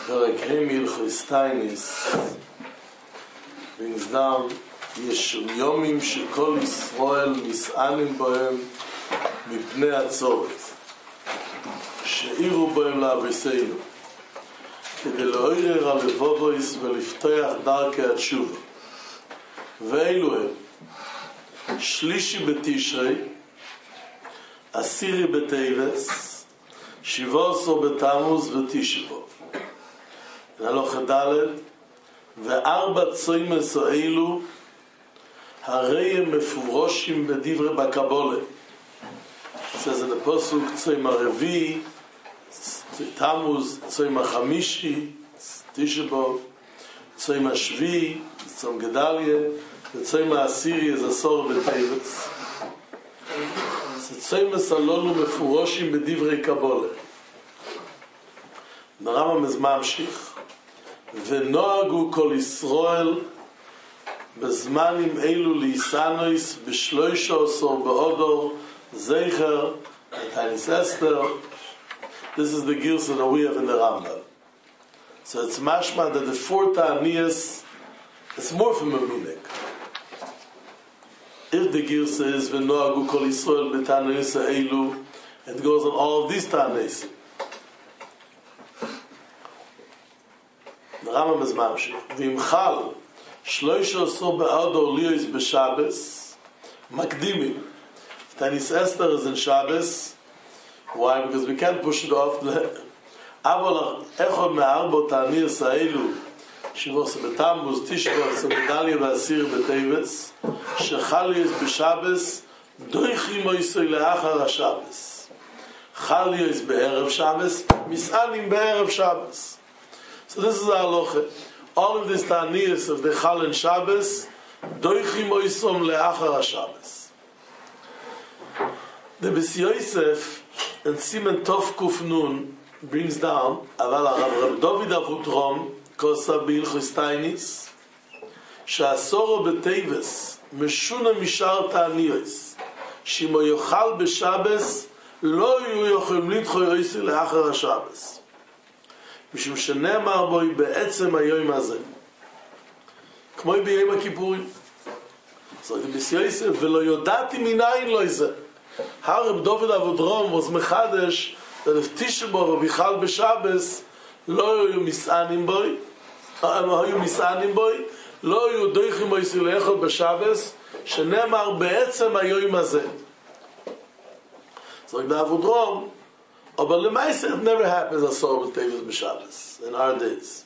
פרק ה' הלכות טייניס brings down יש יומים שכל ישראל מסענים בהם מפני הצורת שאירו בהם לעבסנו כדי לעורר על לבובויס ולפתח דרכי התשובה ואלו הם שלישי בתשרי עשירי בטייבס 17 בתמוז ותשבו הלכה ד' וארבע צוימס האלו הרי הם מפורשים בדברי בקבולה. It says in the Pasuk צוים הרביעי, תמוז, צוים החמישי, תשבו, צוים השביעי, צום גדליה, וצוים העשירי זה עשור בטייבס. צוימס הללו מפורשים בדברי קבולה. הרמב"ם ממשיך ונוהגו כל ישראל בזמנים אלו ליסנויס ב13 באדר זכר תייניס אסתר. This is the girsa that we have in the Rambam. So it's mashma that the four ta'aniyas, it's more from a minik. If the girsa is v'noagu kol Yisrael b'ta'aniyas ha'elu, it goes on all of these ta'aniyas. The Rambam is mamshich. V'imchal 13 באדר liyos b'Shabbos makdimim. Tainis Esther is in Shabbos. Why? Because we can't push it off. אבל אחד מארבע תעניות האלו 17 בתמוז, תשבו, צום גדליה ועשיר בטייבס שחל יש בשבס דויכי מויסוי לאחר השבס חל יש בערב שבס מסענים בערב שבס. So this is our halacha. All of these ta'aniyos of the Chal and Shabbos, doichim oisom le'achar ha-Shabbos. The Bes Yosef and Simen Tov Kuf Nun brings down, aval Rav David Avudrom kosa b'ilchos tainis, she'asoro b'teives meshuna mishar ta'aniyos, shimo yochal b'Shabbos lo yu yochim lidcho yoisi le'achar ha-Shabbos. משום שנאמר בוי בעצם היום הזה כמו ביום הכיפורים. So the Bes Yosef ולא יודעתי מניין לא זה הרב דוד אבודרום was מחדש that if תשבו ובכלל בשבס לא היו מסענים בוי לא היו דויכים מויסי לאכול בשבס שנאמר בעצם היום הזה. So the אבודרום but lemaisa it never happens as so with David B'Shabbos in our days.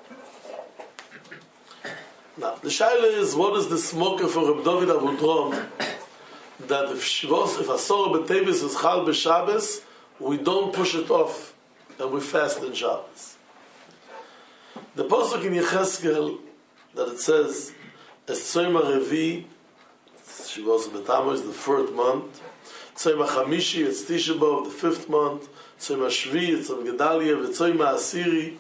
Now the shaila is, what is the smoker for Reb David Avudrom that if Asor b'Tevis is Chal b'Shabbos we don't push it off and we fast in Shabbos. The pasuk in Yecheskel that it says es Tzom HaRevi Shivos B'Tamuz the 4th month, Tzom HaChamishi it's Tisha B'Av the 5th month, Tzom HaShvi, Tzom Gedalia, Tzom HaAsiri.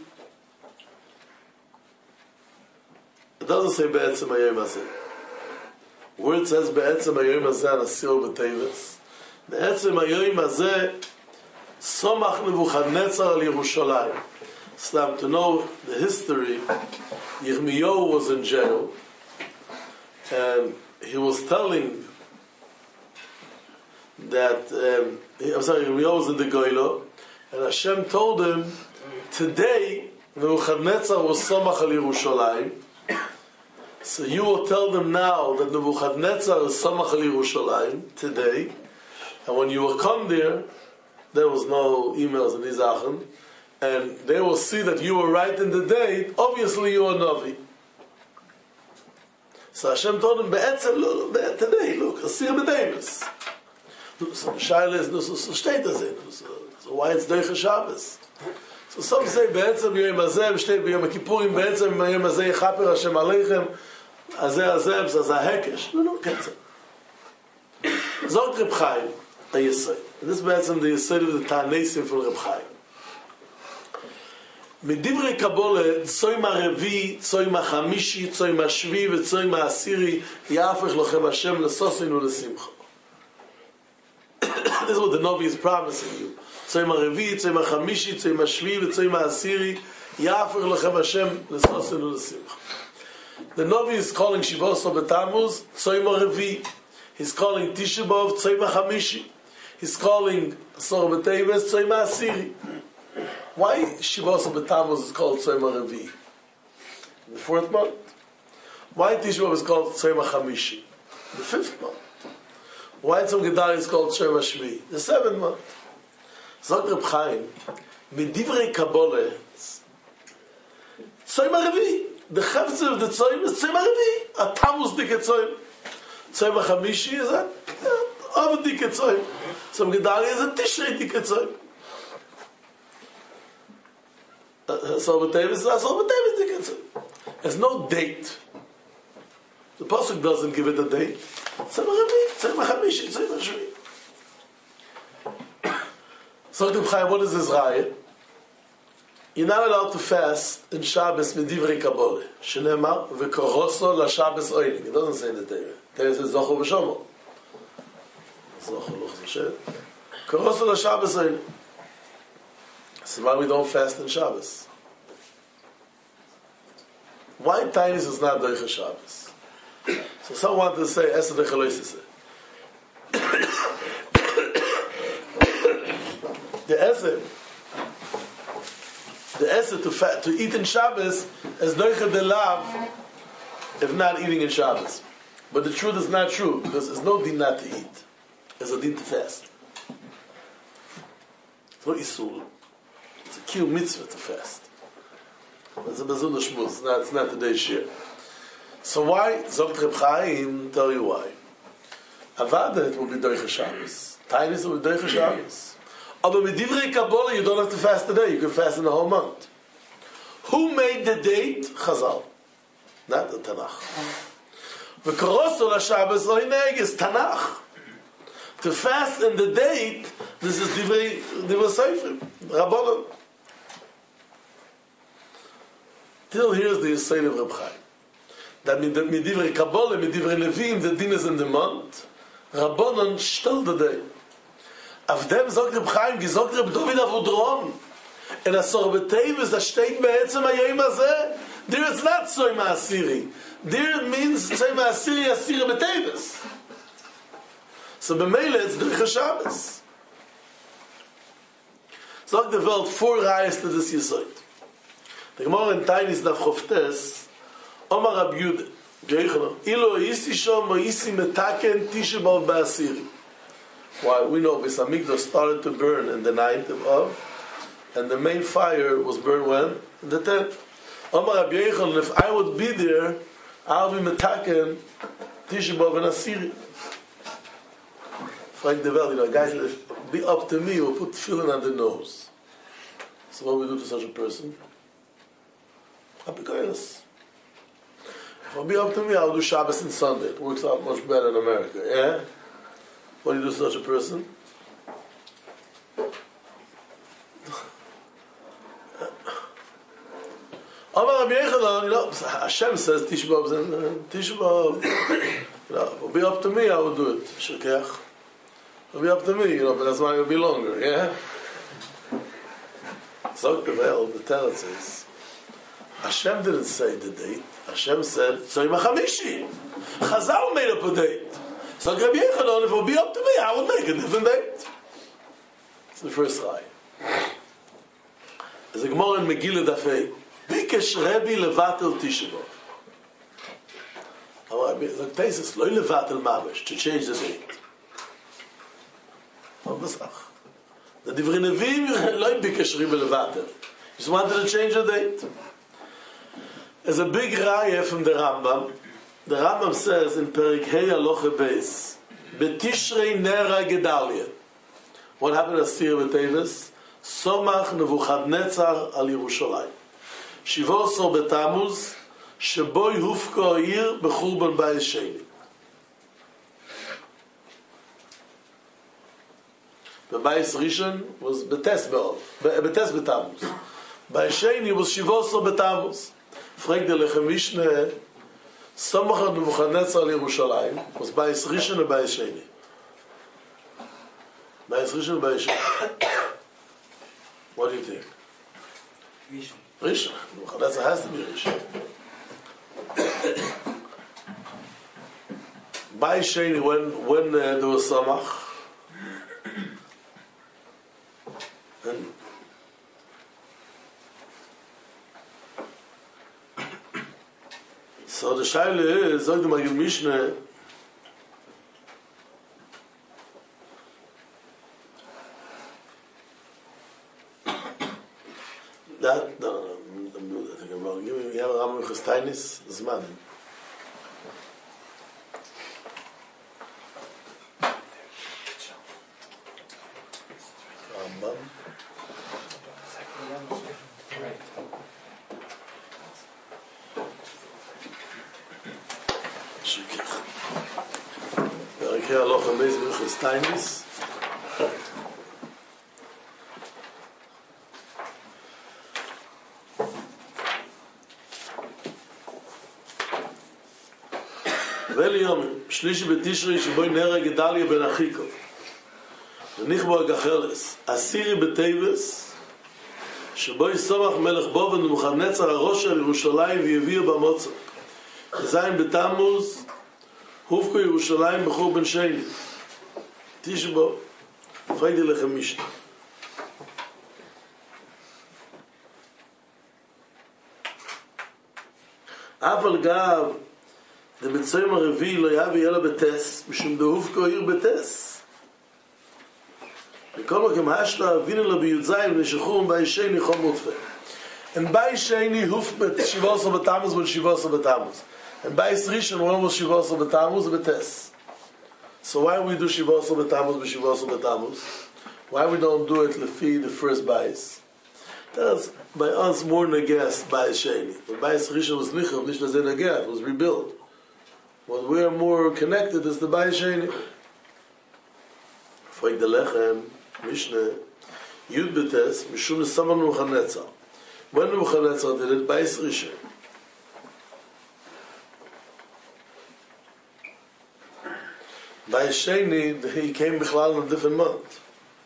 It doesn't say Be'etzem HaYom Hazeh. Where it says Be'etzem HaYom Hazeh and Asiro B'Teves, Be'etzem HaYom Hazeh Somach Nebuchadnezzar al Yerushalayim. So to know the history, Yirmiyahu was in jail and he was telling that Yirmiyahu was in the Goylo, and Hashem told him, today Nebuchadnezzar was Somach al Yerushalayim, so you will tell them now that Nebuchadnezzar is Somach al Yerushalayim today, and when you will come there was no emails and Izachen, and they will see that you were right in the date, obviously you are Navi. So Hashem told him, today, look, Asir B'Teves. So Shaila is so state as it. So why it's Doicha Shabbos? So some say Be'etzem Yom Hazeh B'Shteit B'Yom HaKippurim Be'etzem Yom Hazeh Yechaper Hashem Aleichem Hazeh so Hekesh. No, Ketzem. Zog Reb Chaim a Yesod. This is Be'etzem the Yesod of the Ta'anesim from Reb Chaim. מדברי קבולה, צוים הרביעי, צוים החמישי, צוים השביעי וצוים העשירי יהפך לכם השם לששון ולשמחה. This is what the Navi is promising you. Tzom HaRevi, Tzom HaChamishi, Tzom HaShvi, Tzom HaAsiri, Yafir lechem Hashem l'sosenu l'simcha. The Novi is calling Shivoso B'Tammuz Tzoyim HaRevi. He's calling Tisha B'Av Tzoyim HaChamishi. He's calling Asor B'Teves Tzoyim HaAsiri. Why Shivoso B'Tammuz is called Tzoyim HaRevi? The 4th month. Why Tisha B'Av is called Tzoyim HaChamishi? The 5th month. Why Tzom Gedalia is called Tzoyim HaShvi? The 7th month. Zog Reb Chaim, Medivrei Kabbalah, Tzoyim HaRevi. The Chefzer of the Tzoyim is Tzoyim HaRevi. A Tammuz Dike Tzoyim. Tzoyim HaChamishi is a Av Dike Tzoyim. Tzom Gedalia is a Tishrei Dike Tzoyim. Asor B'Teves is Asor B'Teves Dike Tzoyim. There's no date. The Pasuk doesn't give it a date. Tzoyim HaRevi, Tzoyim HaChamishi, Tzoyim HaShvi. So Reb Chaim, what is this raya? You're not allowed to fast in Shabbos Medivrei Kabbalah. Shenemar v'koroso l'Shabbos oiling. It doesn't say in the Torah. Torah says Zocho v'Shomo. Zocho loch Hashem. Koroso l'Shabbos oiling. So why we don't fast in Shabbos? Why Tainis is not Doicha Shabbos? So someone wanted to say Esed Echaloisese. The Esed to eat in Shabbos is Doicha de Lav if not eating in Shabbos. But the truth is not true, because there's no din not to eat. There's a din to fast. It's not Isul. It's a Kiyum mitzvah to fast. It's a Bezul Shmuz. It's not today's shir. So why? Zogt Reb Chaim, tell you why. Avada, it will be Doicha Shabbos. Tainis will be Doicha Shabbos. But with Divrei Kabbalah, you don't have to fast today. You can fast in the whole month. Who made the date? Chazal. Not the Tanakh. V'koroso l'Shabbos oineg is Tanakh. To fast in the date, this is Divrei Sefer, Rabbanon. Till here's the Yisrael of Reb Chaim. That Divrei Kabbalah, Divrei Levim, the din is in the month. Rabbanon stole the day. Auf dem sagt Reb Chaim, gesagt Reb Dovid Avodrom, in Asor B'Teves, da steht be'etzem ha'yom hazeh, there is not Tzoyim HaAsiri. There it means Tzoyim HaAsiri, Asiri B'Teves. So b'meile, it's Doicha Shabbos. Sagt the Welt, 4 rayas to this Yesod. The Gemara in Tainis Daf Choftes, Omar Rab Yudah, Geichano, Ilo Yisi Shom, Mo Yisi Metaken, Tisha B'Av Ba'asiri. Why? We know Beis Hamikdash started to burn in the 9th of Av, and the main fire was burned when? In the 10th. Omar Rabbi Yechon, if I would be there, I'll be metaken Tisha B'Av and Asiri. Frank de Vel, guys, if be up to me, we'll put tefillin on the nose. So what we do to such a person? Apikoyos. If it'll be up to me, I'll do Shabbos and Sunday. It works out much better in America, yeah? What do you do to such a person? Amar Rabbi Yechanan, Hashem says Tisha B'Av, it'll be up to me, I will do it. Shekech. It'll be up to me, but that's why it'll be longer, yeah? Zog the teller says, Hashem didn't say the date. Hashem said, Tzoyim HaChamishi. Chazal made up a date. So Rabbi Yechanan, if it will be up to me, I will make a different date. It's the first lie. There's a Gemara in Megillah Dafei. Bikesh Rebbe levatel Tisha B'Av. The place is lo levatel mamish, to change the date. The Divrei Nevim lo bikesh Rebbe levatel. Just wanted to change the date. There's a big raya from the Rambam. The Rambam says in Perik Hei Aloche Beis, Betishrei Nera Gedalia. What happened to Asir B'Teves? Somach Nebuchadnezzar al Yerushalayim. Shivosor B'Tamuz, Sheboy Hufko Ha'ir B'Churban Bayis Sheni. The Bayis Rishon was Betes B'Tamuz. Bayis Sheni was Shivosor B'Tamuz. Frag the Lechem Mishneh, Somach Nebuchadnezzar al Yerushalayim was Bayis Rishon and Bayis Sheni. Bayis Rishon and Bayis Sheni. What do you think? Rishon. Rishon. That's it has to be Rishon. By Sheni, when there was Samach, and so the Shaila is, sagt the Magid Mishneh, that, no, I think I'm wrong. Give me, yeah, Rambam Chastainis, Zman. Rambam. Shikach. Perikei Halacha Beis Chastainis. וליום, שלישי בתשרי שבו נהרג גדליה בן אחיקוב ונכבו הגחלס עשירי בטייבס שבו יסומך מלך בובן ומוחנצר הראש על ירושלים ויביר במוצק זין בתמוז הופקו ירושלים בחור בן שני תשבו פיידי לכם משנה אבל גב the Mitzrayim Revi lo yavi ela betes mishum dehufko ir betes mikol makom hashla avinu lo biyudzayin v'neshachum b'ayisheni chom mutfe and b'ayisheni huf bet shivasa b'tamuz but shivasa b'tamuz and b'ayis rishon when was shivasa b'tamuz betes. So why we do shivasa b'tamuz b'shivasa b'tamuz? Why we don't do it lefi the first b'ayis? That's by us more negas b'ayisheni. But b'ayis rishon was nichav nish lazeh negah, it was rebuilt. What we are more connected is the Bayis Sheni. Frag the Lechem, Mishneh, Yud Betes, Mishum Saman Nebuchadnezzar. When Nebuchadnezzar did it, Bayis Rishon. Bayis Sheni, he came Bichlal in a different month.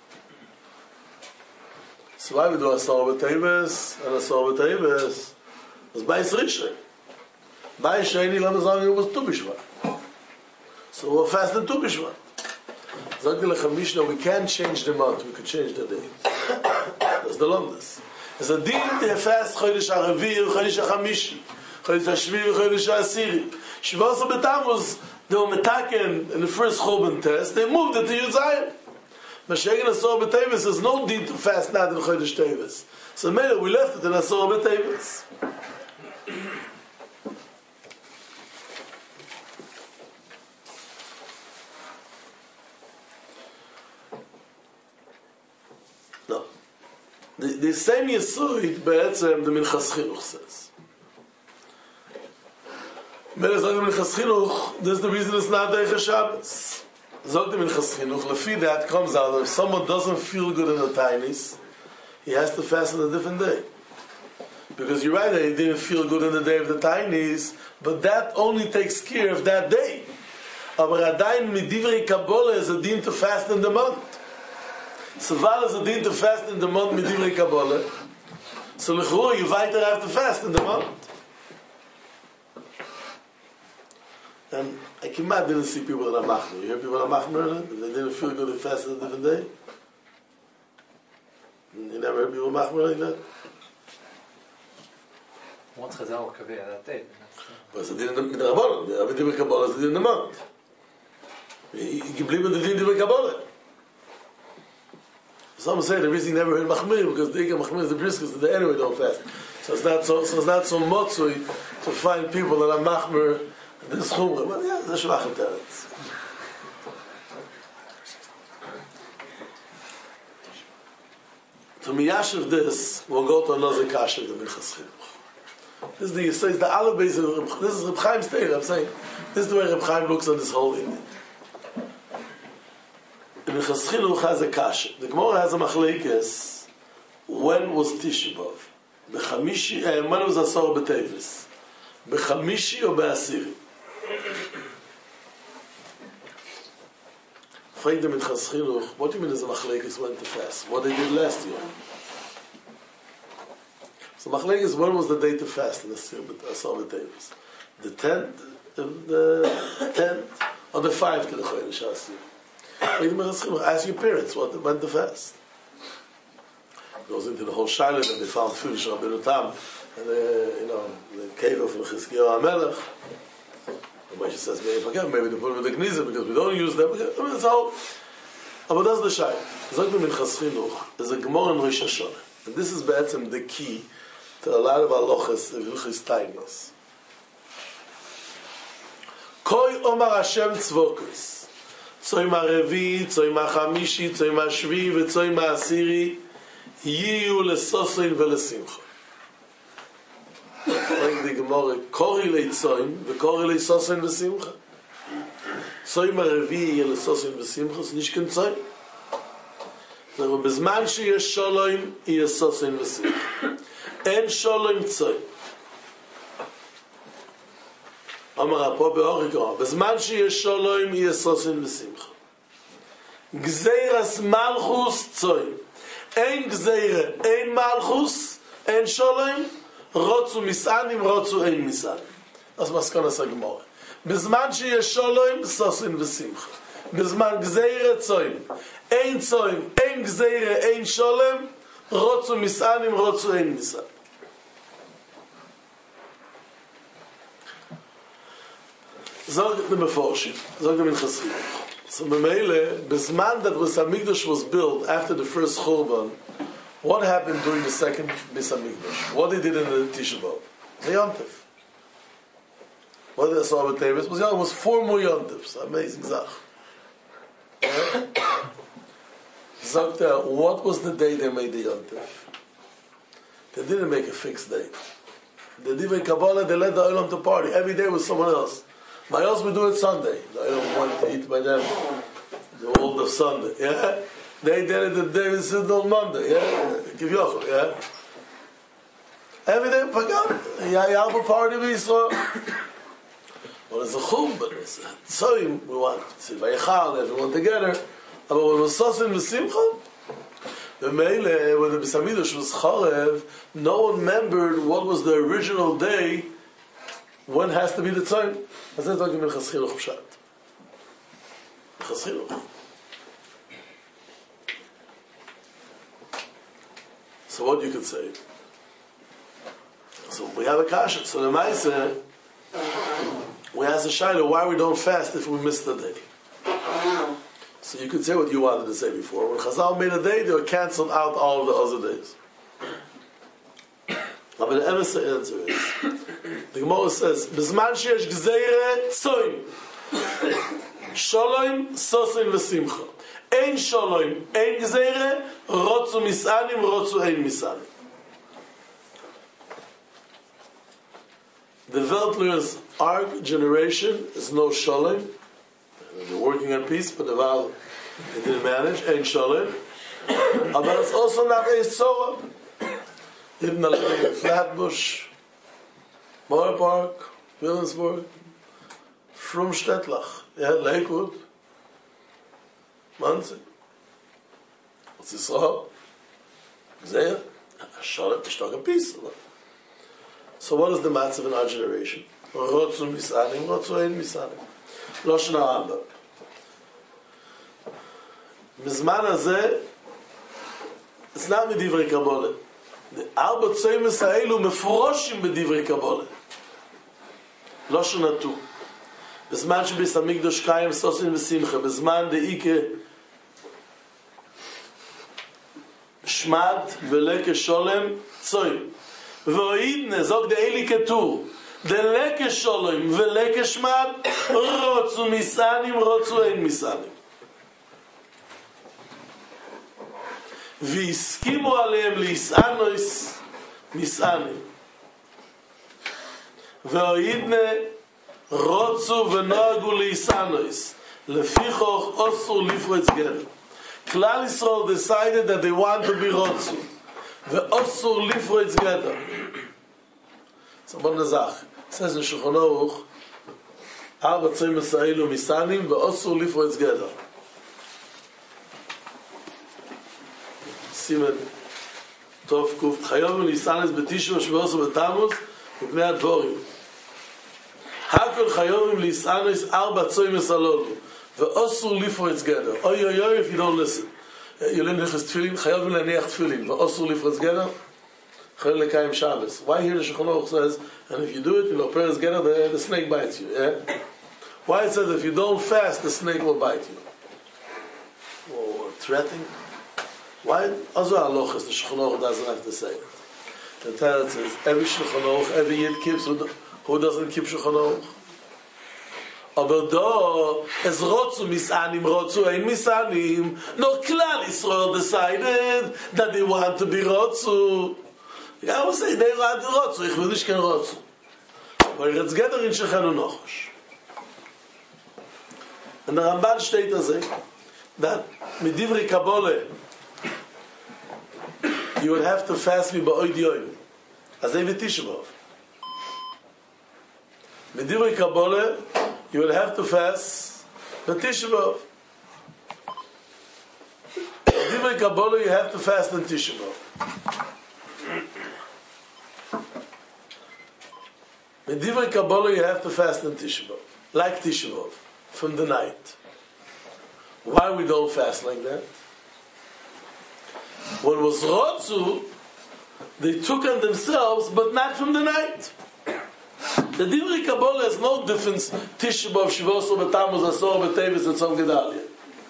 So why we do Asar B'Teves and Asar B'Teves? It's Bayis Rishon. By Sheni, let us know it was Tu B'Shvat. So we'll fast in Tu B'Shvat. Zog the Lechem Mishnah, we can't change the month, we could change the day. That's the longest. It's a din to fast Chodesh HaRevi, Chodesh HaChamishi, Chodesh HaShvi, Chodesh HaAsiri. Shivasa B'Tamuz, they were metaken in the first Choban test, they moved it to Yud Zayin. Mashiach and Asar B'Teves, there's no din to fast not in Chodesh Teves. So maybe we left it in Asar B'Teves. The same Yesuit, Be'etzem, the Minchas Chinuch says. Melech Zog the Minchas Chinuch, this is the reason it's not Deicha Shabbos. Zog the Minchas Chinuch, Lefi that comes out, if someone doesn't feel good in the Tainis, he has to fast on a different day. Because you're right that he didn't feel good in the day of the Tainis, but that only takes care of that day. Aber Adain Midivrei Kabbalah is a din to fast in the month. So while is a din to fast in the month with Divrei Kabbalah, so l'churah you weiter have to fast in the month. And I didn't see people that are machmer. You hear people that are machmer? They didn't feel good to fast on a different day? You never heard people machmer like that? What's Chazal Kaveh that day? But it's a din in the Kabbalah. Divrei Kabbalah is a din in the month. He geblieben the din Divrei Kabbalah. Some say the reason he never heard Machmir because the Ikar Machmir is the briskest and they anyway don't fast. So it's not so motzui to find people that are Machmir and this Chumrah. But yeah, that's Shvachim Teretz. To Miyashiv this, we'll go to another Kasha in the Minchas Chinuch. This is the Yisrael, the Aleph base of this is Reb Chaim's Teir, I'm saying. This is the way Reb Chaim looks at this whole thing. The Minchas Chinuch has a kasha. The Gemara has a machlekes. When was Tisha B'Av? B'chamishi, when was Asar B'Teves? B'chamishi or B'asiri? Frag the Minchas Chinuch, what do you mean as a machlekes went to fast? What they did last year? So So Machlekes, when was the day to fast in the Asar B'Teves? The 10th, or the 5th of the Chodesh HaAsir? Ask your parents when to fast. Goes into the whole Shiloh that they found food Rabbeinu Tam and the cave of Chizkiyahu HaMelech. And Moshe says, maybe they put it with the Gnizah because we don't use them. I mean, it's all. But that's the Shiloh. Zog the Minchas Chinuch is a Gemara in Rosh Hashanah. And this is be'etzem the key to a lot of halachas of Hilchos Tainis. Koi Omar Hashem Tzvokos. Tzoim HaRevi, Tzoim HaChamishi, Tzoim HaShvi, Tzoim HaAsiri, Yiyu LeSosin VeLeSimcha. Like the Gemara, Kori LeTzoim, V'Kori LeSosin VeSimcha. Tzoim HaRevi, Yiyu LeSosin VeSimcha, es nicht kein Tzoim. Aber בזמן שיש שולוים, יהיה סוסן ושמחה. אין שולוים צוי. אמר פה באוריקו, בזמן שיש שולוים, יהיה סוסן ושמחה. גזירס מלכוס צוי. אין גזירה, אין מלכוס, אין שולוים, רוצו מסענים, רוצו אין מסענים. אז מסקנס הגמורה. בזמן שיש שולוים, סוסן ושמחה. בזמן גזירה צוים. אין צוים, אין גזירה, אין שולם, רוצו מסענים, רוצו אין מסענים. זוג למפורשים, זוג למנחס חינוך. So במילא, בזמן that Beis Hamikdash was built after the first Churban, what happened during the second Beis Hamikdash? What they did in the Tisha B'Av? The Yontif. What they saw with David was 4 more Yontifs. Amazing Zach. Zokta, what was the day they made the Yontif? They didn't make a fixed date. The Divrei Kabbalah, they let the Olam to party. Every day was someone else. My else we do it Sunday. The Olam wanted to eat by them the whole of Sunday. Yeah? They did it the day we sit on Monday. Yeah? Give you off. Yeah? Every day, Pagam. You have a party we saw. Well, it's a chum, but it's a tzoyim. We want to see Vayichal, everyone together. But when it was Sosin v'Simcha, the Meile, when the Beis Hamikdash was Charev, no one remembered what was the original day when has to be the tzoyim. As that's talking about Minchas Chinuch Pshat. Minchas Chinuch. So what you could say? So we have a kasha. So the Maisa, we ask the Shaila why we don't fast if we miss the day. So you could say what you wanted to say before. When Chazal made a day, they were cancelled out all of the other days. But the Emes answer is, the Gemara says, B'zman sheyesh gzeire tzoim, sholoim, sosim v'simcha. Ein sholoim, ein gzeire, rotzu misanim, rotzu ein misanim. The Weltler's our generation is no shalom. They're working on peace, but they didn't manage. Ain't shalom. But it's also not a Sorah. Even the Flatbush, Moore Park, Williamsburg, from Shtetlach, yeah, Lakewood, Muncie. What's this all? Zeh, shalom, to talk in peace. So what is the matzav in our generation? Rotzu misanim, rotzu ein misanim. Loshen ha'amba. Mizman hazeh, it's not medivrei Kabbalah. The arba tzeimes ha'elu mefroshim bedivrei Kabbalah. Loshen ha'tu. B'zman shebeis hamikdash kayim sosin v'simcha. B'zman de'ike shmad v'leke sholem tzoim. V'oidne, zog de Eli Ketur, de leke sholem v'leke shmad, rotzu misanim, rotzu ein misanim. V'yiskimu aleim li'isanois misanim. V'oidne, rotzu v'nogu li'isanois. Lefichoch osur lifretz ger. Klal Yisrael decided that they want to be rotzu. Ve'osur lifretz ger. So one Zach says in Shulchan Aruch, Arba tzeimes ha'elu misanim ve'osur lifretz ger. Simen טוב קוף, חייב ליסנס בתשע שבועות ובתמוז, מפני הדבורים. הכל חייבים ליסנס 4 צוימס הללו, ואוסור לפרוץ גדר. אוי אוי אוי, if you don't listen. ילין נכס תפילין, חייבים להניח תפילין, ואוסור לפרוץ גדר, חייבים לקיים שבס. Why here the Shulchan Aruch says, and if you do it, you know, prayers geder, the snake bites you, yeah? Why it says if you don't fast, the snake will bite you? Or threatening? Why? Also halachas, the Shulchan Aruch doesn't have to say it. The Torah says, every Shulchan Aruch, every Yid keeps, who doesn't keep Shulchan Aruch? Aber da, es rotzu misanim, rotzu ein misanim, no klal Yisrael decided that they want to be rotzu. I would say, they want to rotzu, ich will nicht kein rotzu. Aber jetzt geht in Shechenu Nochosh. Und der Ramban steht also, that mit Divrei Kabbalah, you would have to fast me ba'oid yoyim. As they with Tisha B'Av. Mit Divrei Kabbalah, you would have to fast the Tisha B'Av. Mit Divrei Kabbalah, you have to fast on Tisha B'Av. Mit Divrei Kabbalah, you have to fast on Tisha B'Av. Like Tisha B'Av. From the night. Why we don't fast like that? When it was Rotzu, they took on themselves, but not from the night. The Divrei Kabbalah has no difference. Tisha B'Av, Shivos, B'Tamuz, Asor, B'Tevis, and Tzom Gedalia.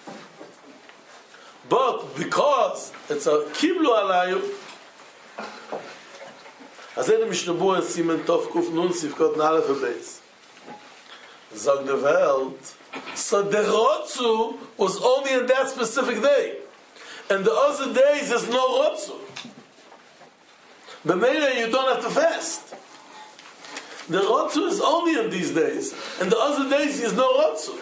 But because it's a Kiblu Alayu, as in the Mishnah Berurah, Simen Tov Kuf Nun Sivkot Nalef Beis. Zog the Welt. So the Rotzu was only on that specific day. And the other days there's no Rotzu. But maybe you don't have to fast. The Rotzu is only on these days. And the other days there's no Rotzu.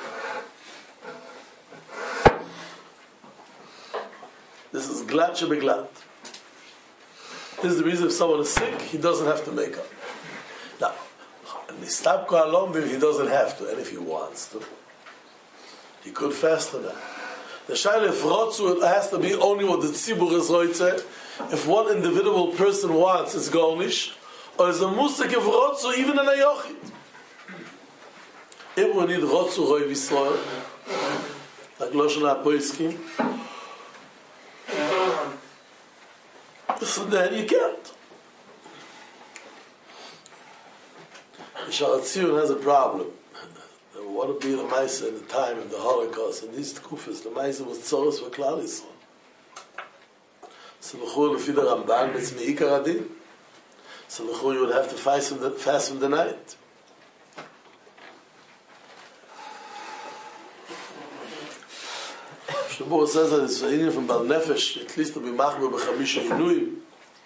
This is glad shebeglat. This is the reason if someone is sick, he doesn't have to make up. Now, Nistab Kohalom, he doesn't have to, and if he wants to, he could fast on that. The Shaila, if Rotzu, it has to be only what the Tzibur is Roitze. If one individual person wants, it's Gornish, or is a Musik of Rotzu, even in a Yochid. If we need Rotzu Roi V'Yisrael, like Loshen HaPoiskim, so then you can't. Sha'ar HaTziyun has a problem. What would be the Maisa in the time of the Holocaust? And these Tkufas, the Maisa was Tzoros for Klal Yisrael. So l'chur l'fi the Ramban, it's me'ikar adin. So l'chur you would have to fast from the night. Mishnah Berurah says that it's an from Bal Nefesh, at least to be machmer b'chamisha inuim.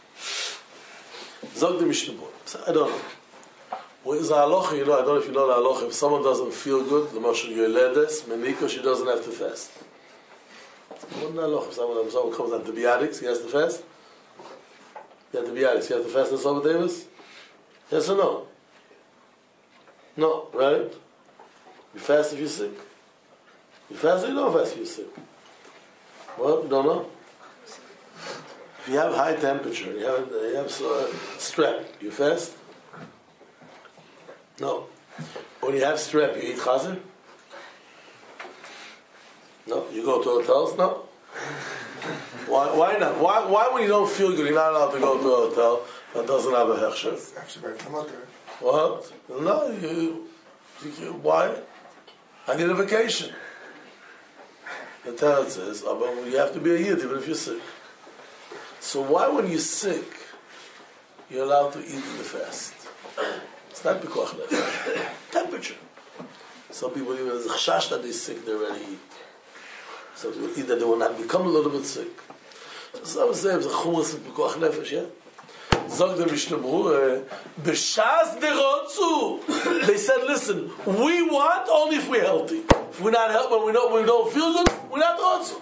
Zog the Mishnah Berurah. I don't know. What is the halacha? You know, I don't know if you know the halacha. If someone doesn't feel good, the Moshe Yoledes, Meniko, she doesn't have to fast. What is the halacha? If someone comes on antibiotics, he has to fast? The antibiotics, he has to fast on Shabbat Davis? Yes or no? No, right? You fast if you're sick. You fast or you don't fast if you're sick? What? You don't know? If you have high temperature, you have strep, you fast? No. When you have strep, you eat chazer? No. You go to hotels? No. Why not? Why when you don't feel good, you're not allowed to go to a hotel that doesn't have a hechsher? What? No. Why? I need a vacation. The Torah says, but you have to be a yid even if you're sick. So why when you're sick, you're allowed to eat in the fast? It's not pikuach nefesh. Temperature. Some people even there's a chashash that they're sick, they already eat. Some people eat that they will not become a little bit sick. So some say it's a chumras of pikuach nefesh, yeah? Zog the Mishnah Berurah, b'shas derotzu. They said, listen, we want only if we're healthy. If we're not healthy, when we don't feel good, we're not rotzu.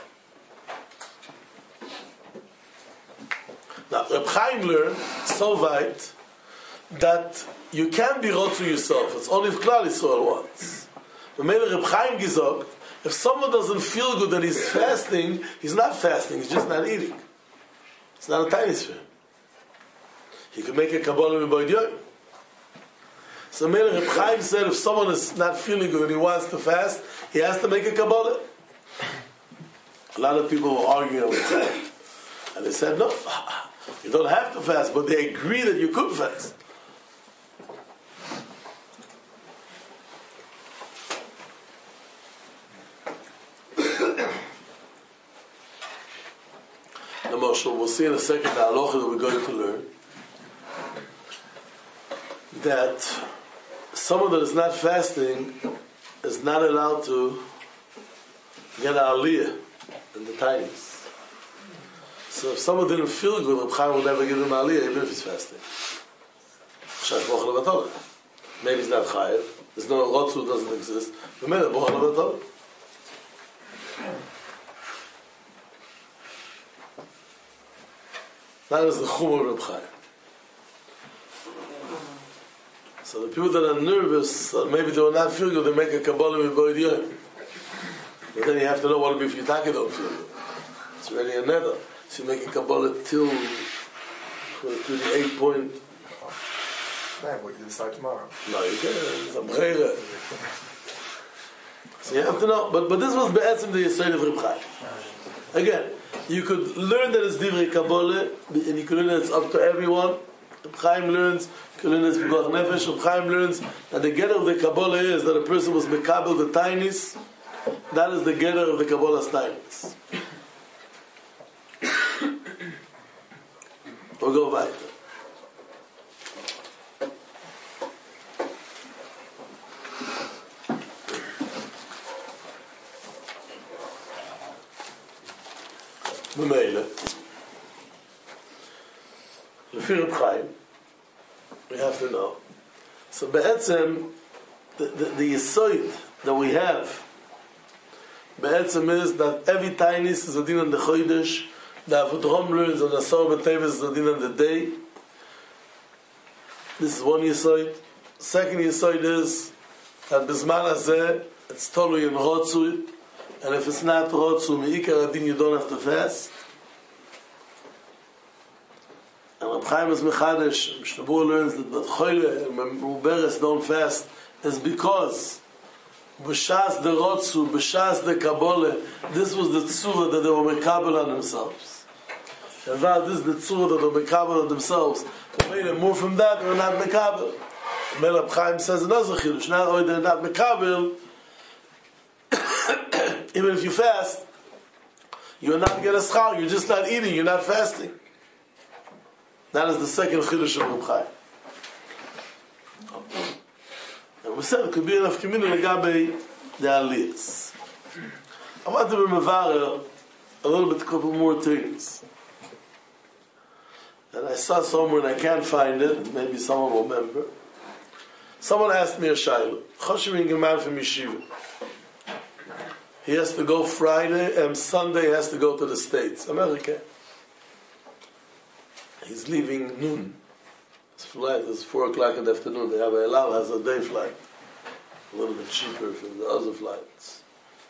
Now, Reb Chaim learned so weit that you can't be rotzu yourself. It's only if Klal Yisrael wants. But maybe Reb Chaim gesagt, if someone doesn't feel good that he's fasting, he's not fasting, he's just not eating. It's not a tiny for him. He could make a Kabbalah with Boyd Yoim. So Reb Chaim said if someone is not feeling good and he wants to fast, he has to make a Kabbalah. A lot of people were arguing over that. And they said, no, you don't have to fast, but they agree that you could fast. Now, Moshe, we'll see in a second the halacha that we're going to learn. That someone that is not fasting is not allowed to get an aliyah in the tinies. So if someone didn't feel good, Reb Chaim would never give him an aliyah even if he's fasting. Maybe he's not chayav. There's no rotzu, doesn't exist. But maybe that is the chumah of Reb Chaim. So the people that are nervous, maybe they will not feel good, they make a Kabbalah with Boyd Yoim. But then you have to know what will be if you don't feel good. It's already a nether. So you make a Kabbalah till the 8 point. Man, we can decide tomorrow. No, you can't. It's a b'cheira. So you have to know. But this was be'etzim the Yisrael of Reb Chaim. Again, you could learn that it's Divrei Kabbalah, and you could learn that it's up to everyone. Reb Chaim learns, Kolinas B'Goch Nefesh. Reb Chaim learns that the getter of the Kabbalah is that a person was mekabel the tinies. That is the getter of the Kabbalah's tinies. We'll go back. B'meila. Lefi Reb Chaim, we have to know. So be'etzem, the yisoid that we have, be'etzem is that every tainis is a din on the chodesh, the Avudrom learns on the Asor B'Teves is a din on the day. This is one yisoid. Second yisoid is that Bizman Hazeh, it's totally in Rotzu, and if it's not Rotzu, Me'ikar Adin, you don't have to fast. And Reb Chaim is Mechadesh, Mishnabur learns that Choyle and Muberes don't fast is because B'shas the Rotzu, B'shas the Kabbalah, this was the tzura that they were mekabel on themselves. And now this is the tzura that they were mekabel on themselves. They made it more from that, they were not mekabel. Reb Chaim says another chidush, not only they're not mekabel, even if you fast, you're not going to get a schar, you're just not eating, you're not fasting. That is the second chidush of Reb Chaim. And we said it could be enough community legabe the aliyahs. I want to be mevarer a little bit, a couple more things. And I saw somewhere and I can't find it, maybe someone will remember. Someone asked me a shayla. Choshivin Geman from Yeshiva. He has to go Friday and Sunday he has to go to the States, America. He's leaving noon. His flight is 4 o'clock in the afternoon. They have a El Al has a day flight. A little bit cheaper from the other flights.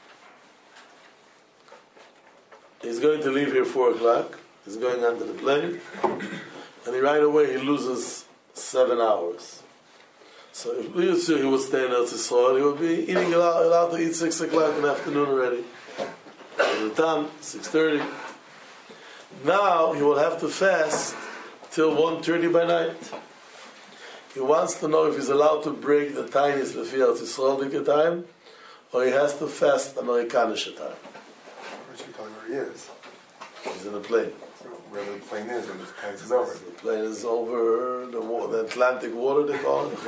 He's going to leave here 4 o'clock. He's going onto the plane. And right away he loses 7 hours. So if we assume he would stay in Eretz Yisrael, he would be eating allowed to eat 6 o'clock in the afternoon already. By the time, 6:30. Now he will have to fast till 1:30 by night. He wants to know if he's allowed to break the tiniest Lefi Eretz Yisrael time, or he has to fast Amerikanische time. Where's he telling where he is? He's in a plane. So wherever the plane is, when the tax is over. The plane is over the Atlantic water, they call it.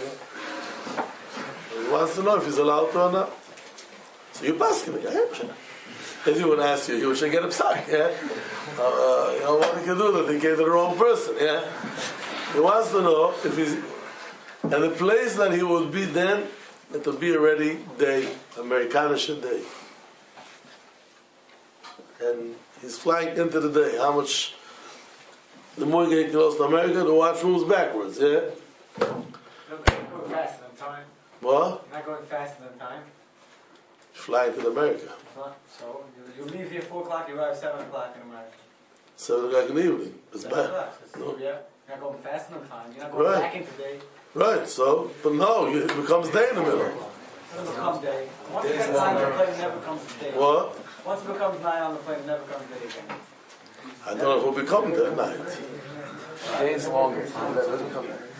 He wants to know if he's allowed to or not. So you ask him, if he would ask you should get upset, yeah? You know what he can do that he gave to the wrong person, yeah? He wants to know if he's... And the place that he will be then, it will be already day, Amerikanische day. And he's flying into the day. How much... The more you get close to America, the watch moves backwards, yeah? Not going faster than time. What? Not going faster than time. Flying to America. So you leave here 4 o'clock, you arrive 7 o'clock in America. 7 o'clock in the evening. It's That's bad. right. No. You're not going fast enough time. You're not going Right. back into day. Right, so, but no, it becomes day in the middle. It doesn't become day. Once it gets 9 on the plane, it never comes day. What? Once it becomes 9 on the plane, it never comes day again. I don't know if it will become day at night. Day is longer. It doesn't come there.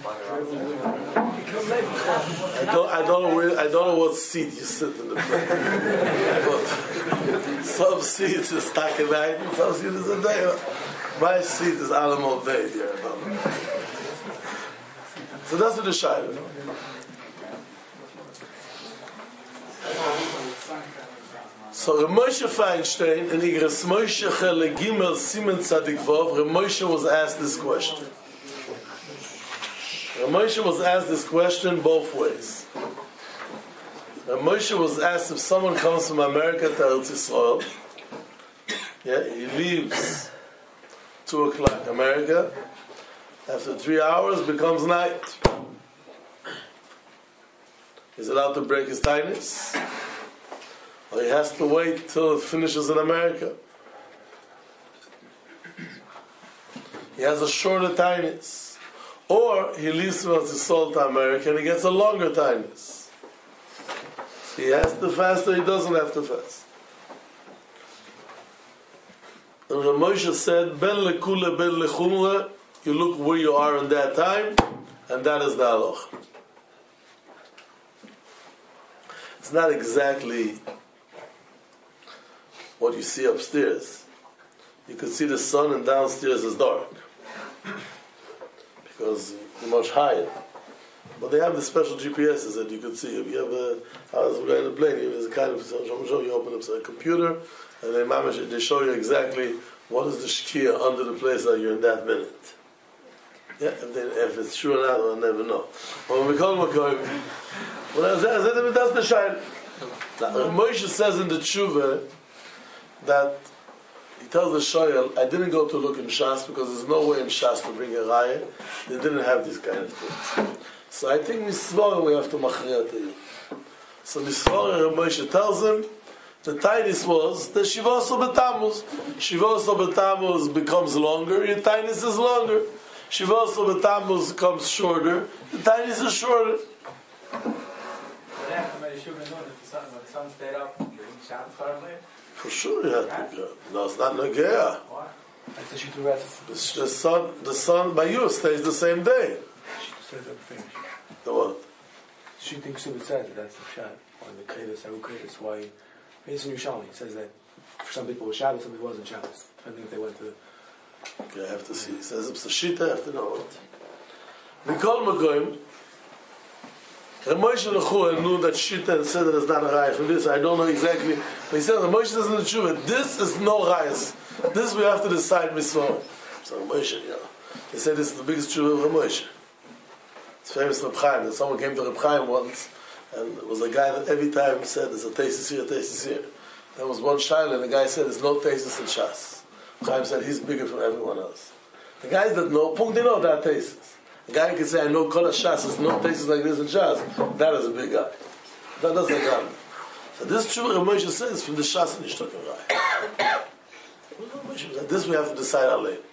I don't know what seat you sit in the plane. But some seats is stuck at night, and some seats is a day. My seat is animal day there. So that's what the shayla. So Reb Moshe Feinstein in Igros Moshe Chele Gimel Simen Tzadik Vov, Reb Moshe was asked this question. Reb Moshe was asked this question both ways. Reb Moshe was asked if someone comes from America to Eretz Yisrael, he leaves 2 o'clock America, after 3 hours becomes night. He's allowed to break his tinus, or he has to wait till it finishes in America. He has a shorter tinus, or he leaves from Eretz Yisrael to America and he gets a longer tinus. He has to fast or he doesn't have to fast. And Rav Moshe said, Ben lekule ben lechumre, you look where you are in that time, and that is the halacha. It's not exactly what you see upstairs. You can see the sun, and downstairs is dark because you're much higher. But they have the special GPSs that you can see. If you have as we're going to plane, there's a kind of you open up a computer, and they show you exactly what is the shkia under the place that you're in that minute. Yeah, if it's true or not, I'll never know. When we call McCoy, that's the shayla. Moshe says in the tshuva that he tells the shoyel, I didn't go to look in Shas because there's no way in Shas to bring a raya. They didn't have these kind of things. So I think Misvara we have to machriya to you. So Misvara Moshe tells him the tinus was the Shivos B'Tammuz. Shivos B'Tammuz becomes longer, your tinus is longer. Shivos B'Tammuz becomes shorter, the tinus is shorter. When the sun stayed up, you Shabbos started late? For sure you have to go. No, it's not Nagea. Why? That's the Shita rest. The sun by you stays the same day. Shita says everything. The what? She thinks Subit says that that's the shot. On the Kedis, Aru Kedis, why? It's in Yerushalmi. It says that for some people it was Shabbos, some people it wasn't Shabbos. Depending if they went to. Okay, I have to see. He says it's a shita, I have to know it. Mikol Magoim, Rav Moshe Lechua knew that shita and said that it's not a raya from this. I don't know exactly. But he said, Rav Moshe says in the tshuva, this is no rayas. This we have to decide mitzvah. So Rav Moshe, he said this is the biggest tshuva of Rav Moshe. It's famous Reb Chaim. That someone came to Reb Chaim once, and it was a guy that every time said, there's a tesis here, a tesis here. There was one shayla, and the guy said, there's no tesis in Shas. Chaim said, he's bigger from everyone else. The guys that know, they know that tesis. A guy can say, I know Kol HaShas, there's no tesis like this in Shas. That is a big guy. That doesn't guy. So this tshuva Rav Moshe says from the Shas and Yishtokim Rai. This we have to decide our later.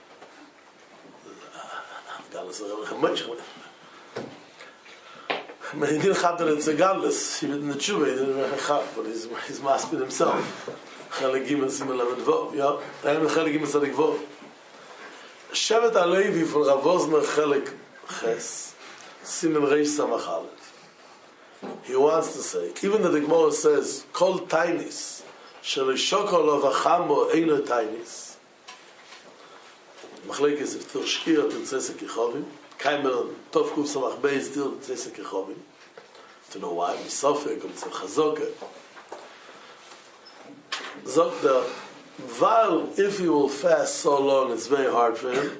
He didn't have that it's a godless. He didn't tshuva, he didn't have, but he's maspid himself. Chelek Gimel Simen Lamed Vov, yeah? And Chelek Gimel Tzadik Vov. Shevet HaLevi from Rav Wosner Chelek Ches, Simen Reish Samach Aleph. He wants to say, even though the Gemara says, Kol Tainis, Shel Shokol of Achamo Eino Tainis, Machlekes if Torshkir Tzese Kechovim, Kaimel Tov Kuf Samach Beis Dil Tzese Kechovim, to know why, Misofek, Tzese Chazoke. Zok the while if he will fast so long, it's very hard for him.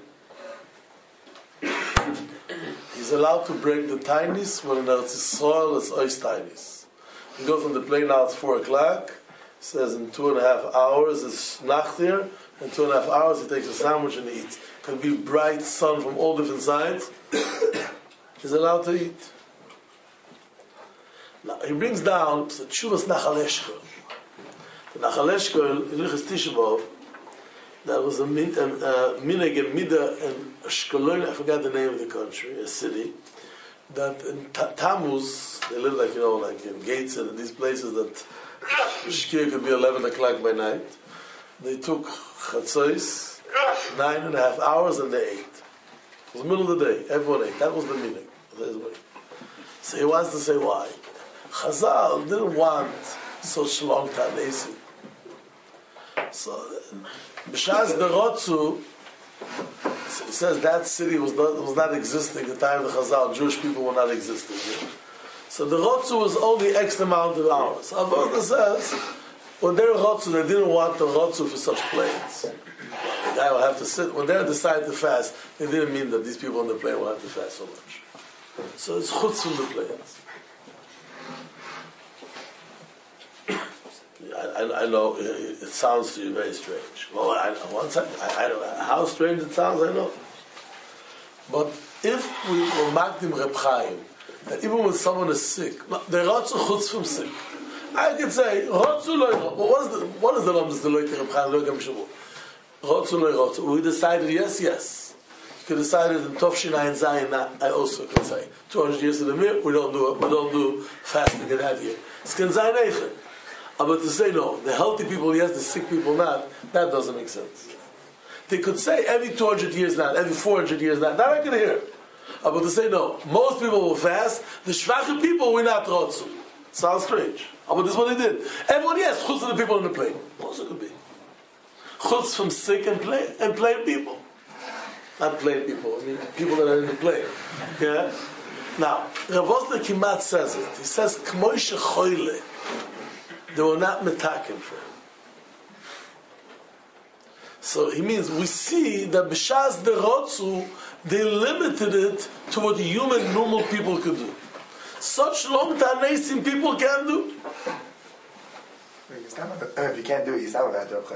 He's allowed to break the tinies when in Eretz Yisrael it's ois tinies. He goes on the plane now, it's 4 o'clock. He says in 2.5 hours it's nachtir. In 2.5 hours he takes a sandwich and eats. Can be bright sun from all different sides. He's allowed to eat. Now he brings down the Tshuvas Nachal Eshkol. The Nachal Eshkol in Lichas Tisha B'Av That was a minhag in Mida and Ashkelon, I forgot the name of the country, a city, that in Tammuz, they live like in Gates and in these places that Shkia could be 11 o'clock by night. They took Chatzos, 9.5 hours, and they ate. It was the middle of the day, everyone ate. That was the minhag. So he wants to say why. Chazal didn't want such long Tanesi. So, B'shas the Rotzu, he says that city was not existing at the time of the Chazal. Jewish people were not existing. So the Rotzu was only X amount of hours. Avoda says, when they were Rotzu, they didn't want the Rotzu for such planes. The guy will have to sit. When they decided to fast, they didn't mean that these people on the plane will have to fast so much. So it's chutz from the planes. I know it sounds to you very strange. Well, I don't know how strange it sounds, I know. But if we will makdim Reb Chaim, that even when someone is sick, they rotzu chutz from sick. I could say, rotzu loy rotzu. What is the lamdas the loy Reb Chaim, loy gam shavu? Rotzu loy rotzu. We decided yes. You could decide it in Tovshin Ayin Zayin, I also could say. 200 years in the mirror, we don't do fasting in that year. It's Ken Zayin Eichen. But to say no, the healthy people yes, the sick people not, that doesn't make sense. They could say every 200 years not, every 400 years not, that I can hear. But to say no, most people will fast, the shvache people will not rotzu. Sounds strange. But this is what they did. Everyone yes, chutz to the people on the plane. Also could be. Chutz from sick and plain people. Not plain people, I mean people that are in the plane. Yeah? Now, Rav Osler Kimat says it. He says, K'moishe choyle. They were not metakim for him. So he means we see that b'shas the rotzu they limited it to what human normal people could do. Such long tanesim people can do. If you can't do it, you start with that job.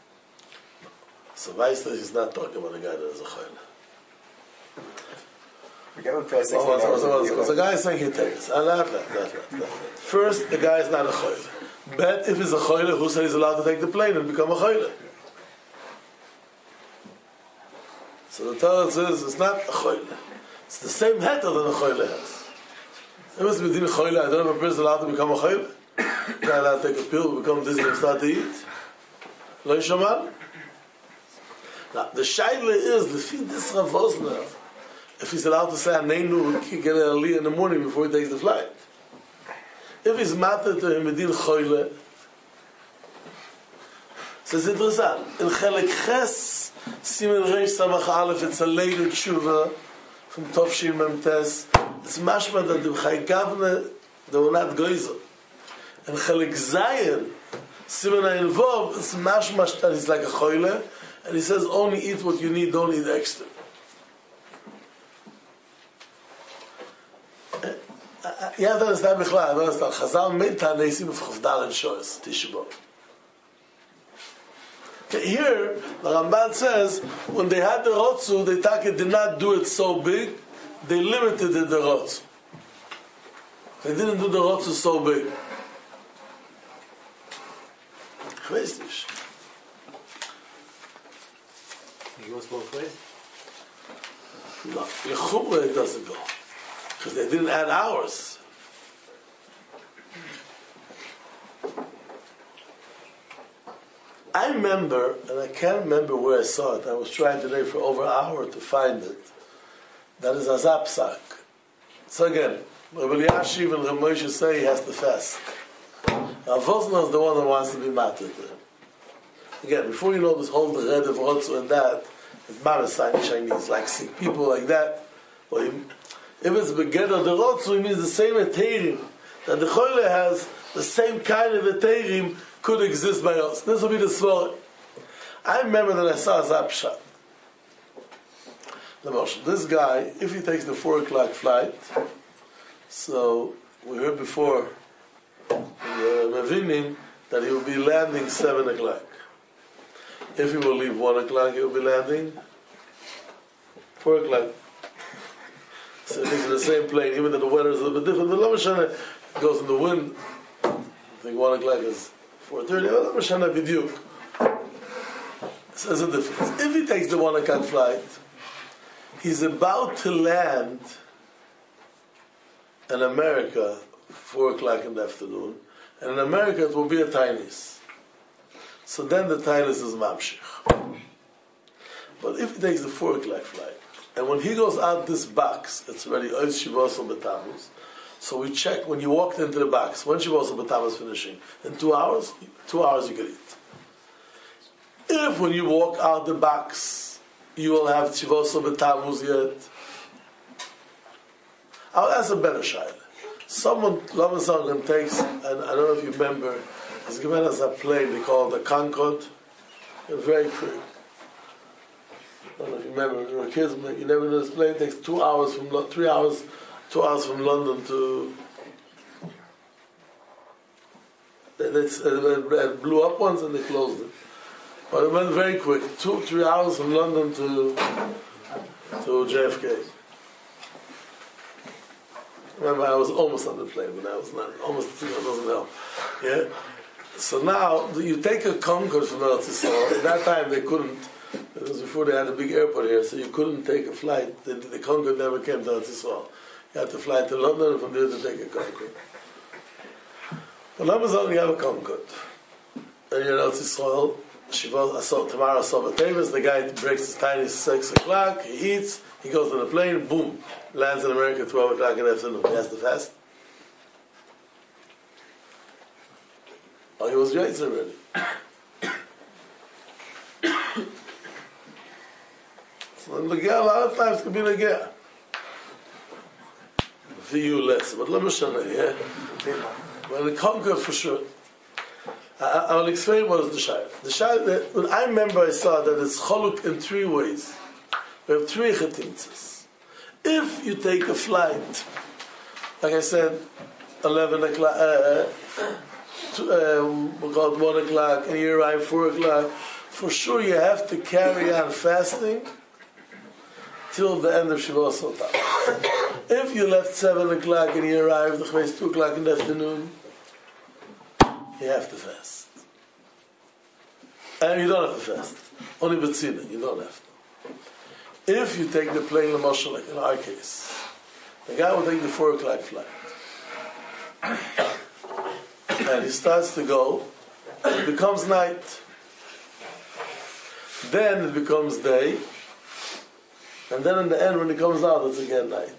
So Weissler is not talking about a guy that is a chayla. So the guy is saying he takes. Not. First, the guy is not a chayla. But if he's a choyle, who says he's allowed to take the plane and become a choyle? So the Torah says it's not a choyle. It's the same heter that a choyle has. It must be a choyle. I don't know if a person is allowed to become a choyle. He's not allowed to take a pill, become dizzy and start to eat. Lo yishamal. Now, the shaila is, the feed this Rav Osner, if he's allowed to say Aneinu, he can get an aliyah in the morning before he takes the flight. If he's matter to him medin choyle, so it's interesting. In Chelek Ches, Simen Reish Samach Aleph, it's a later tshuva from Tovshin Memtes. It's mashma that the Chai Gavne, they were not goizer. In Chelek Zayin, Simen Ayin Vov, it's mashma that he's like a choyle, and he says only eat what you need, don't eat extra. You have to understand Bichlai, I don't understand. Chazal made Tanesim of Chavdal and Shoes, Tishbo. Okay, here, the Ramban says, when they had the Rotzu, they did not do it so big, they limited the Rotzu. They didn't do the Rotzu so big. Ich weiß nicht. It goes both ways? No, Yechumra it doesn't go. Because they didn't add hours. I remember, and I can't remember where I saw it, I was trying today for over an hour to find it, that is Azap Sak. So again, Rabbi Yashiv and Rabbi Moshe say he has to fast. Now Vosna is the one that wants to be matter to him. Again, before you know this whole the red of Rotzu and that, it's Marasai Chinese, like sick people like that. Well, if it's Begeder the Rotzu, it means the same Eterim that the Choyle has, the same kind of Eterim could exist by us. This will be the Svar. I remember that I saw Zapshat. This guy, if he takes the 4 o'clock flight, so we heard before in Mavinim that he will be landing 7 o'clock. If he will leave 1 o'clock, he will be landing 4 o'clock. So he's in the same plane, even though the weather is a little bit different. The Lamashana goes in the wind. I think 1 o'clock is 4:30. So there's a difference. If he takes the 1 o'clock flight, he's about to land in America 4 o'clock in the afternoon, and in America it will be a tainis. So then the tainis is mamshich. But if he takes the 4 o'clock flight, and when he goes out this box, it's already Ois Shivos B'Tammuz. So we check when you walked into the box, when Shivos B'Tammuz finishing? In 2 hours? 2 hours you can eat. If when you walk out the box, you will have Shivos B'Tammuz yet, that's a better shayla. Someone takes, and I don't know if you remember, it's given us a plane they call the Concorde. It's very quick. I don't know if you remember, when you were kids, you never knew this plane takes 2 hours from 3 hours, 2 hours from London to. It blew up once and they closed it. But it went very quick, 2-3 hours from London to JFK. Remember, I was almost on the plane, but I was not. Almost, it doesn't help. Yeah? So now, you take a Concorde from Eretz Yisrael. At that time, they couldn't. It was before they had a big airport here, so you couldn't take a flight. The Concorde never came to Eretz Yisrael. You had to fly to London, and from there to take a Concorde. But Amazon, you have a Concorde. And you're in Eretz Yisrael. Tomorrow, Sober Tavis, the guy breaks his tiny 6 o'clock, he eats, he goes on the plane, boom, lands in America 12 o'clock in the afternoon. He has to fast. Oh, he was Yaitz already. So in the Gea, a lot of times could be the Gea. For you less, but let me show you, yeah? When the Concorde for sure. I will explain what is the shayla. The shayla, when I remember I saw that it's choluk in 3 ways. We have 3 chetintzes. If you take a flight, like I said, 11 o'clock, we'll call it 1 o'clock, and you arrive 4 o'clock, for sure you have to carry on fasting till the end of Shavuot Sultan. If you left 7 o'clock and you arrived 2 o'clock in the afternoon, you have to fast. And you don't have to fast. Only B'tzina, you don't have to. If you take the plane, L'moshel, like in our case, the guy will take the 4 o'clock flight. And he starts to go, it becomes night. Then it becomes day. And then in the end, when he comes out, it's again night.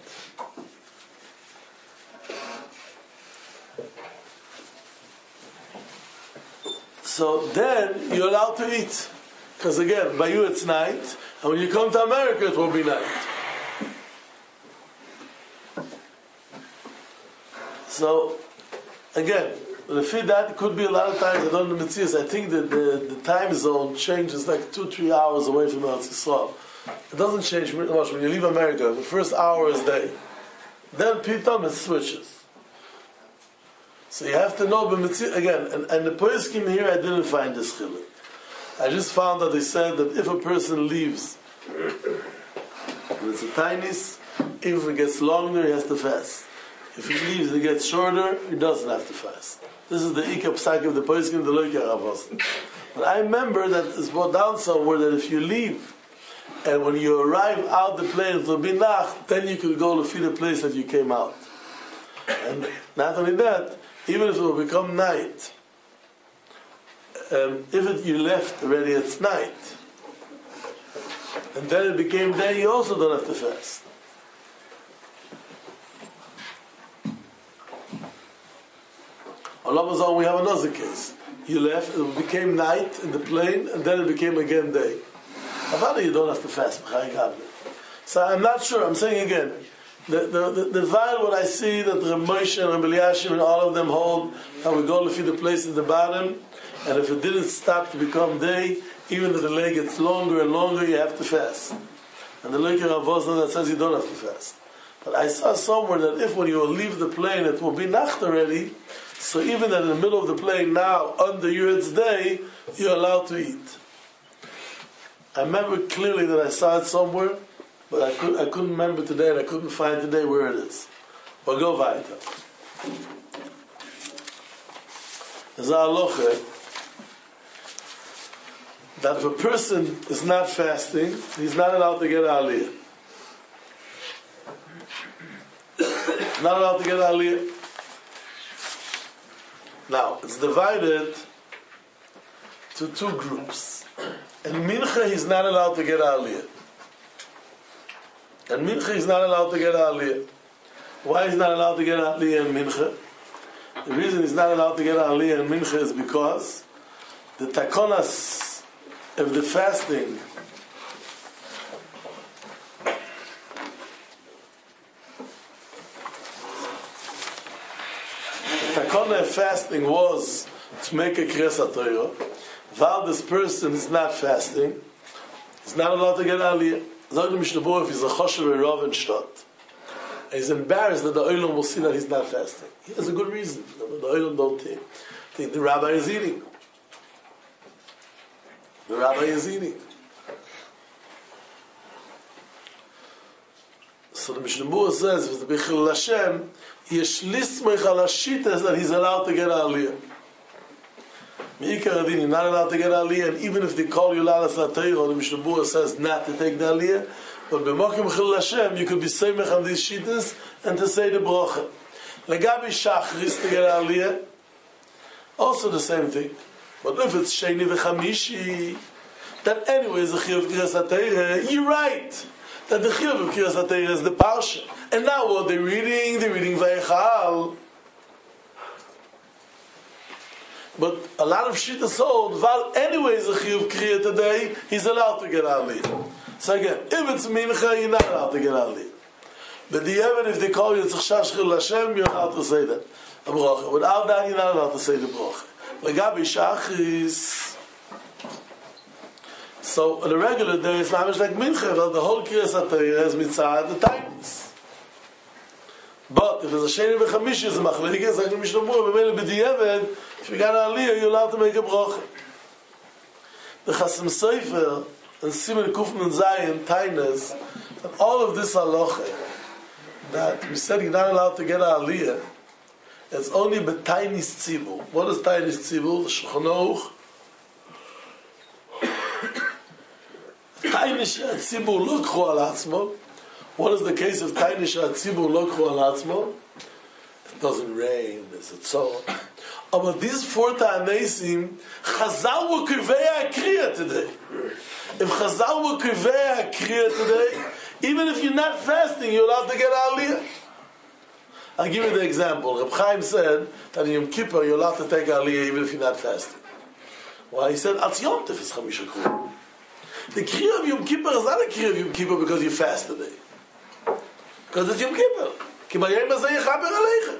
So then you're allowed to eat. Because again, by you it's night, and when you come to America it will be night. So, again, Lefi that could be a lot of times, I don't know the Metzias, I think that the time zone changes like 2-3 hours away from Eretz Yisrael. It doesn't change much. When you leave America, the first hour is day. Then Pitam it switches. So you have to know, again, and the Poiskim here, I didn't find this chiluk. I just found that they said that if a person leaves, and it's a tainis, if it gets longer, he has to fast. If he leaves and it gets shorter, he doesn't have to fast. This is the Ikab Psak of the Poiskim, the Loika Ravos. But I remember that it's brought down somewhere that if you leave, and when you arrive out the plane, it will be nach, then you can go to feed the place that you came out. And not only that, even if it will become night, you left already, it's night, and then it became day, you also don't have to fast. On Amazon we have another case. You left, it became night in the plane, and then it became again day. Avada, you don't have to fast. So I'm not sure, I'm saying again, the Val, what I see that Reb Moshe and Reb Eliashim and all of them hold, how we go to feed the place at the bottom, and if it didn't stop to become day, even if the delay gets longer and longer, you have to fast. And the Lekir Avosna that says you don't have to fast. But I saw somewhere that if when you will leave the plane, it will be Nacht already, so even that in the middle of the plane now, under Yuret's day, you're allowed to eat. I remember clearly that I saw it somewhere, but I couldn't remember today, and I couldn't find today where it is. But go weiter. There's a halacha that if a person is not fasting, he's not allowed to get aliyah. Not allowed to get aliyah. Now, it's divided to two groups. In Mincha, he's not allowed to get aliyah. In Mincha, he's not allowed to get aliyah. Why is he not allowed to get aliyah in Mincha? The reason he's not allowed to get aliyah in Mincha is because the takonas of the fasting takona of fasting was to make a kriyas HaTorah. While this person is not fasting, he's not allowed to get aliyah. Zog the Mishnah Berurah, if he's a choshev or rav in shtot, he's embarrassed that the olam will see that he's not fasting. He has a good reason. The olam don't think the rabbi is eating. The rabbi is eating. So the Mishnah Berurah says, with the Bechil Hashem, yesh lismech al hashitas that he's allowed to get aliyah. Me'ikar adin, you're not allowed to get aliyah, and even if they call you lalas l'tayro, the Mishnah Berurah says not to take the aliyah, but b'mokim Bechil Hashem, you could be seimech on these shitas and to say the bracha. Legabi shachris to get aliyah, also the same thing. But if it's sheni v'chamishi, that anyway is a chiyuv kriyas HaTorah, you're right. That the chiyuv of kriyas HaTorah is the parsha. And now what they're reading Vayechal. But a lot of shittas hold, while anyway is a chiyuv kriya today, he's allowed to get aliyah. So again, if it's mincha, you're not allowed to get aliyah. But if they call you tzach shachil Hashem, you're allowed to say that. A bracha. Without that, you're not allowed to say the bracha. Legabi shachis. So on a regular day, it's not much like mincha, but the whole kriyas HaTorah is mitzvah the times. But if it's a sheni v'chamishi, it's a machlekes, like the Mishnah Berurah, b'mele b'diavad, if you got an aliyah, you're allowed to make a bracha. The Chasam Sofer and Siman Kufman Zayin, Tainas, and all of this halacha, that we said you're not allowed to get an aliyah, it's only b'tainis tzibur. What is tainis tzibur? The Shulchan Aruch. Tainis tzibur lokhu al atzmo. What is the case of Tainish HaTzibur Lokhu Al Atzmo? It doesn't rain, there's a tzor. But these four Ta'anesim, Chazal were Kivei HaKriya today. If Chazal were Kivei HaKriya today, even if you're not fasting, you're allowed to get Aliyah. I'll give you the example. Reb Chaim said that in Yom Kippur you're allowed to take Aliyah even if you're not fasting. Why? He said, Atz Yom Tov is Chamisha Kru. The Kriya of Yom Kippur is not a Kriya of Yom Kippur because you fast today. Because it's Yom Kippur. Ki bayayim hazeh yechaber aleichem.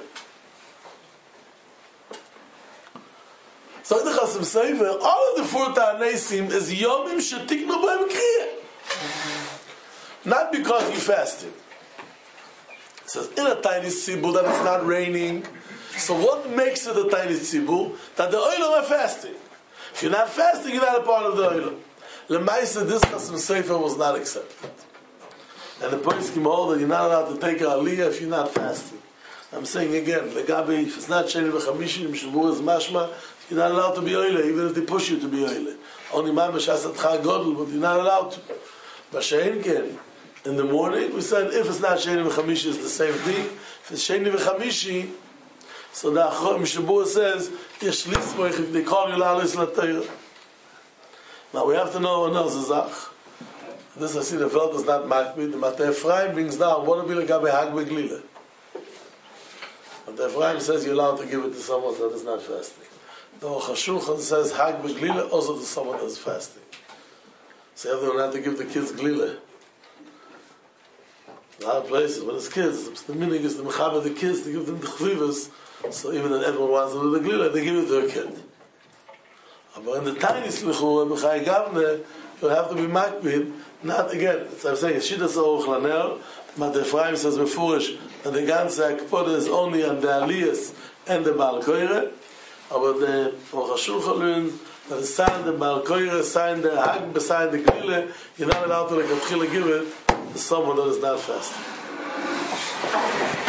So the Chasam Sofer, all of the four Ta'anesim is Yomim shetiknu b'hem Kriya. Not because you fasted. It says, in a tiny tzibur that it's not raining. So what makes it a tiny tzibur? That the oilam are fasting. If you're not fasting, you're not a part of the oilam. L'maisa, this Chasam Sofer was not accepted. And the poskim hold that you're not allowed to take a aliyah if you're not fasting. I'm saying again, legabi, if it's not sheni v'chamishi, Mishnah Berurah is mashma, you're not allowed to be oile, even if they push you to be oile. Only man b'shasat chag godel, but you're not allowed to. B'shein in the morning, we said if it's not sheni v'chamishi, it's the same thing. If it's sheni v'chamishi, so the Mishnah Berurah says, yesh lismoich, if they call you lalis l'tayr. Now we have to know another zach. This I see the Veld is not makbid. The Matei Ephraim brings down what will be legabe hag beglila. Matei Ephraim says you're allowed to give it to someone that is not fasting. The Chashulchan says hag beglila also to someone that is fasting. So you don't have to give the kids glila. In a lot of places when it's kids, the meaning is the mechaber the kids to give them the chvivas. So even if everyone wants to do the glila, they give it to a kid. But in the tiny slichu, b'chai gavne, you have to be makbid. Not again, as I'm saying, Shittas Aruch Laner, Matei Ephraim says befurish that the ganze Akpoda is only on the Aliyas and the Baal Koire, but the Chashulchan learns that the sign the Baal Koire, sign the Hag, beside the Glile, you're not allowed to give it to someone that is not fasting.